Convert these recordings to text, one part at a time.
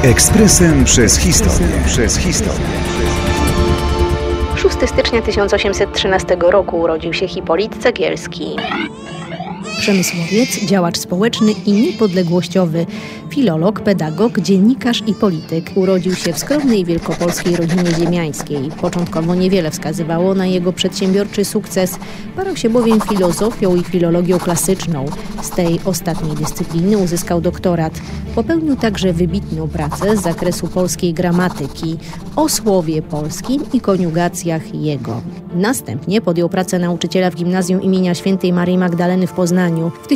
Ekspresem przez historię. 6 stycznia 1813 roku urodził się Hipolit Cegielski. Przemysłowiec, działacz społeczny i niepodległościowy, filolog, pedagog, dziennikarz i polityk. Urodził się w skromnej wielkopolskiej rodzinie ziemiańskiej. Początkowo niewiele wskazywało na jego przedsiębiorczy sukces. Parał się bowiem filozofią i filologią klasyczną. Z tej ostatniej dyscypliny uzyskał doktorat. Popełnił także wybitną pracę z zakresu polskiej gramatyki, o słowie polskim i koniugacjach jego. Następnie podjął pracę nauczyciela w gimnazjum imienia świętej Maryi Magdaleny w Poznaniu. W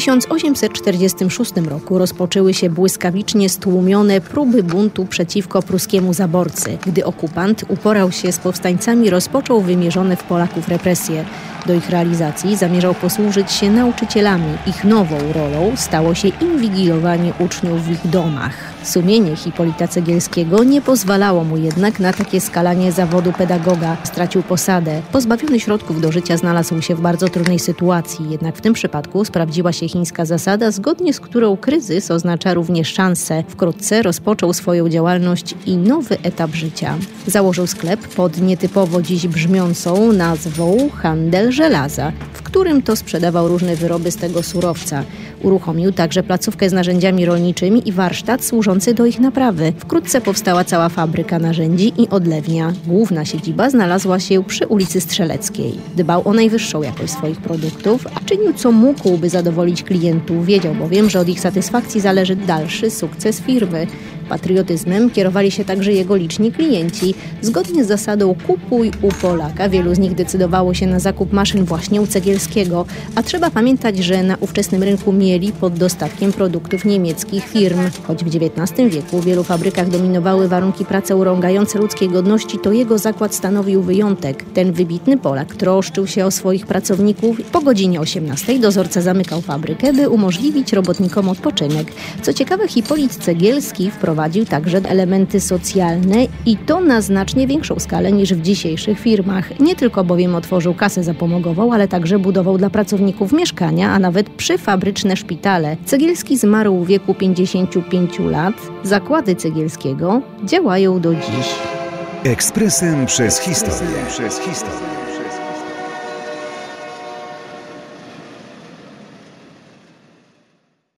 1846 roku rozpoczęły się błyskawicznie stłumione próby buntu przeciwko pruskiemu zaborcy. Gdy okupant uporał się z powstańcami, rozpoczął wymierzone w Polaków represje. Do ich realizacji zamierzał posłużyć się nauczycielami. Ich nową rolą stało się inwigilowanie uczniów w ich domach. Sumienie Hipolita Cegielskiego nie pozwalało mu jednak na takie skalanie zawodu pedagoga. Stracił posadę. Pozbawiony środków do życia znalazł się w bardzo trudnej sytuacji. Jednak w tym przypadku sprawdziła się chińska zasada, zgodnie z którą kryzys oznacza również szansę. Wkrótce rozpoczął swoją działalność i nowy etap życia. Założył sklep pod nietypowo dziś brzmiącą nazwą Handel Żelaza, w którym to sprzedawał różne wyroby z tego surowca. Uruchomił także placówkę z narzędziami rolniczymi i warsztat służący do ich naprawy. Wkrótce powstała cała fabryka narzędzi i odlewnia. Główna siedziba znalazła się przy ulicy Strzeleckiej. Dbał o najwyższą jakość swoich produktów, a czynił co mógł, by zadowolić klientów. Wiedział bowiem, że od ich satysfakcji zależy dalszy sukces firmy. Patriotyzmem kierowali się także jego liczni klienci. Zgodnie z zasadą kupuj u Polaka, wielu z nich decydowało się na zakup maszyn właśnie u Cegielskiego, a trzeba pamiętać, że na ówczesnym rynku mieli pod dostatkiem produktów niemieckich firm. Choć w XIX wieku w wielu fabrykach dominowały warunki pracy urągające ludzkiej godności, to jego zakład stanowił wyjątek. Ten wybitny Polak troszczył się o swoich pracowników. Po godzinie 18 dozorca zamykał fabrykę, by umożliwić robotnikom odpoczynek. Co ciekawe, Hipolit Cegielski wprowadził także elementy socjalne i to na znacznie większą skalę niż w dzisiejszych firmach. Nie tylko bowiem otworzył kasę zapomogową, ale także budował dla pracowników mieszkania, a nawet przyfabryczne szpitale. Cegielski zmarł w wieku 55 lat. Zakłady Cegielskiego działają do dziś. Ekspresem przez historię.